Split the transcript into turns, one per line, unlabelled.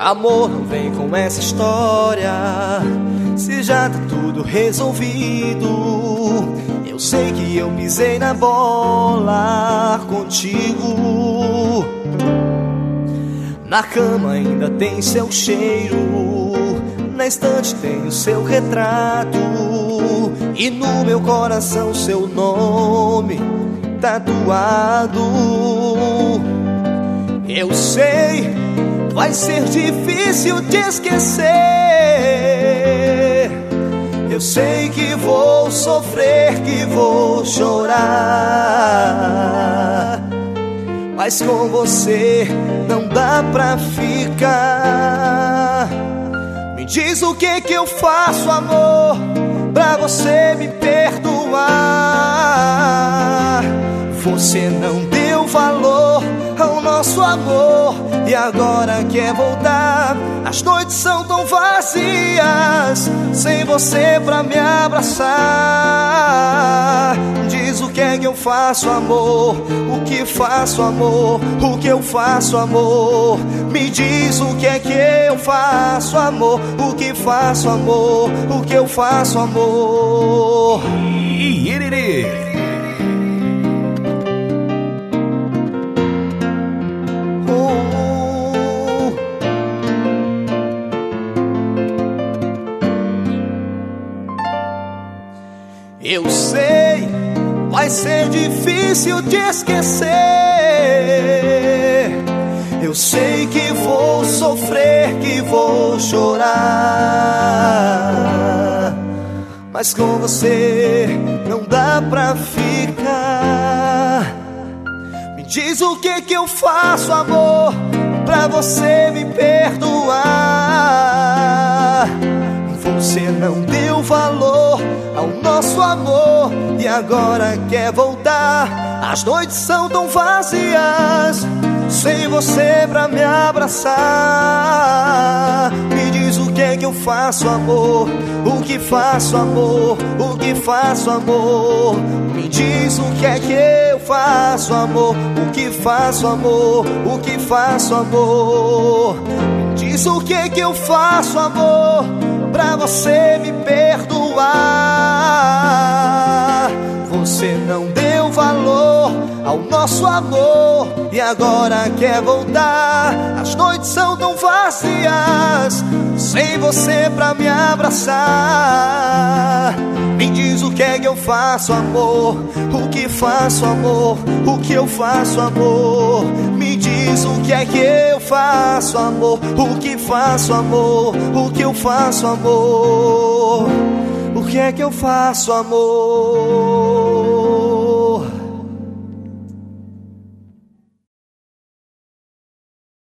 Amor, não vem com essa história, se já tá tudo resolvido. Eu sei que eu pisei na bola contigo. Na cama ainda tem seu cheiro, na estante tem o seu retrato, e no meu coração seu nome tatuado. Eu sei, vai ser difícil te esquecer. Eu sei que vou sofrer, que vou chorar, mas com você não dá pra ficar. Me diz o que eu faço, amor, pra você me perdoar. Você não deu valor ao nosso amor e agora quer voltar. As noites são tão vazias sem você pra me abraçar. Diz o que é que eu faço, amor, o que faço, amor, o que eu faço, amor. Me diz o que é que eu faço, amor, o que faço, amor, o que eu faço, amor. Eu sei, vai ser difícil te esquecer. Eu sei que vou sofrer, que vou chorar, mas com você não dá pra ficar. Me diz o que eu faço, amor, pra você me perdoar. Você não deu valor ao nosso amor e agora quer voltar. As noites são tão vazias sem você pra me abraçar. Me diz o que é que eu faço, amor, o que faço, amor, o que faço, amor. Me diz o que é que eu faço, amor, o que faço, amor, o que faço, amor. Me diz o que é que eu faço, amor, pra você me perdoar. Você não deu valor ao nosso amor e agora quer voltar. As noites são tão vazias sem você pra me abraçar. Me diz o que é que eu faço, amor, o que faço, amor, o que eu faço, amor. Me diz o que é que eu faço, amor, o que faço, amor, o que eu faço, amor. O que é que eu faço, amor?